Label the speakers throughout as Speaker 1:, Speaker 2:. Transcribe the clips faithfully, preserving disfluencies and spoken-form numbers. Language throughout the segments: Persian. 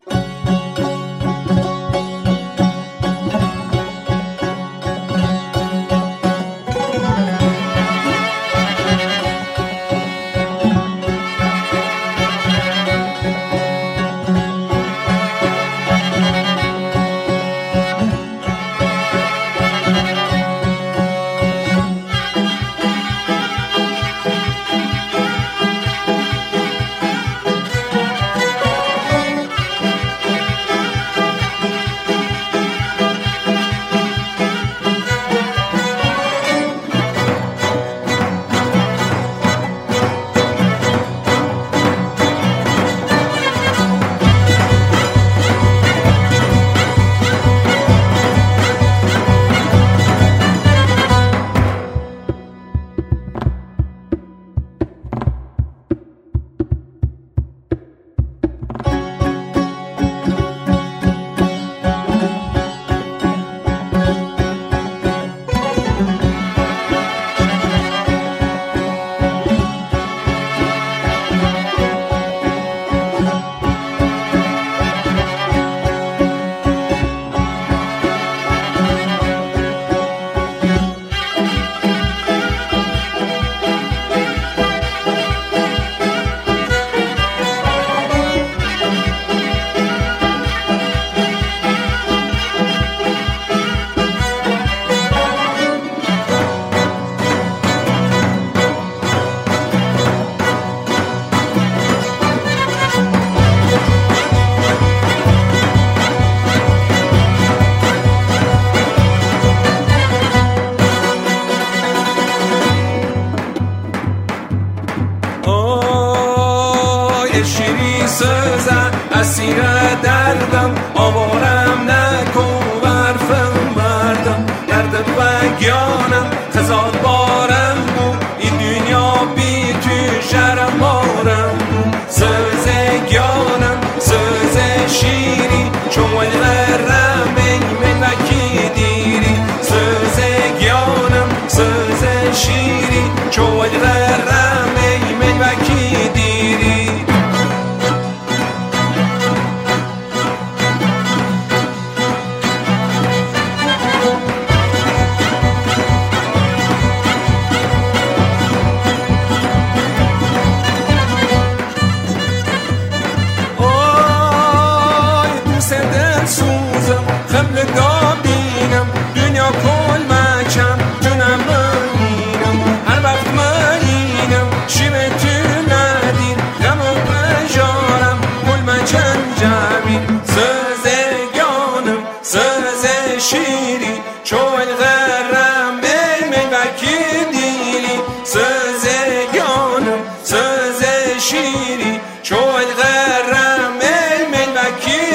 Speaker 1: شیری سازم اسیر دردم آوارم نکن برفم مردم درد بگیانم خزاد بارم بود این دنیا بی تو شرم بارم بود سوز گیانم سوز شیری چون غرم من وکی دیری سوز گیانم سوز شیری چون غرم من وکی دیری سوزم خمل دابینم دنیا کل مکم جونم منینم هر وقت منینم شیب تو ندین غم و پجارم کل مکم جمین سوز گانم سوز شیری چون غرم بی من وکی دیلی سوز گانم سوز شیری چون غرم بی من وکی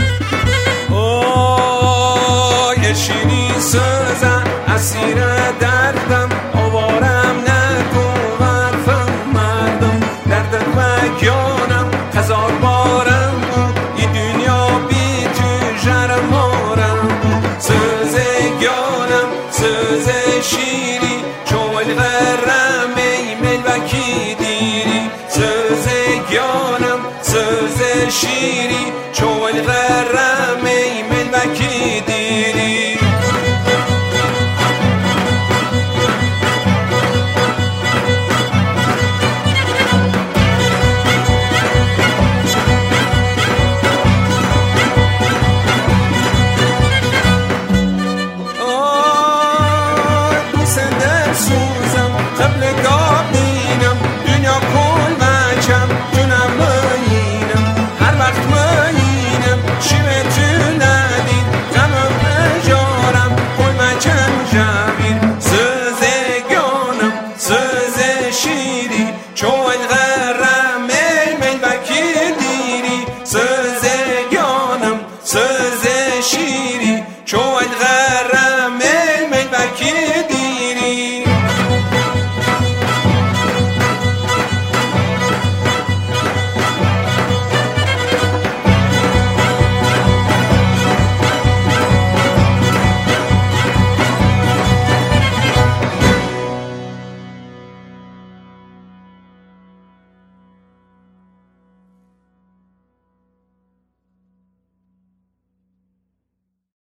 Speaker 1: شیری سازم اسیر